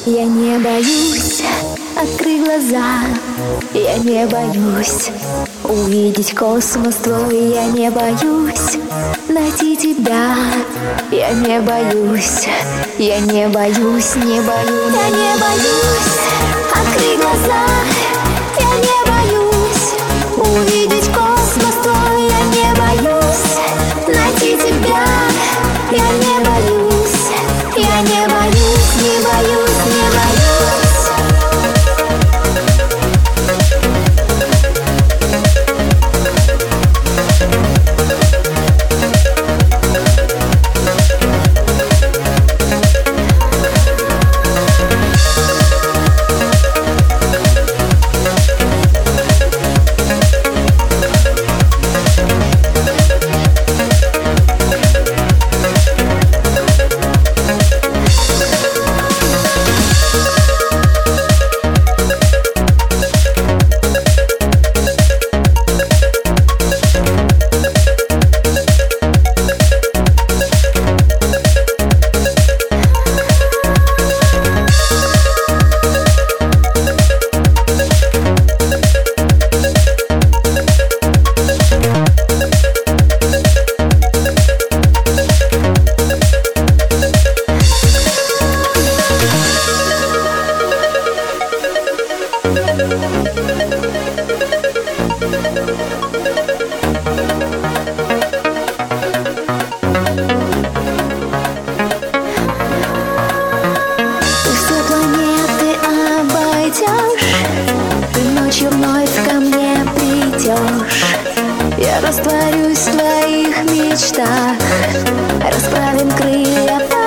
Я не боюсь открыть глаза, я не боюсь увидеть космос твой, я не боюсь найти тебя, я не боюсь, я не боюсь, не боюсь, я не боюсь открыть глаза, я не боюсь увидеть космос твой, я не боюсь найти тебя, я не боюсь, я не боюсь, не боюсь, не боюсь. Ночью вновь ко мне придешь, я растворюсь в твоих мечтах, расправим крылья.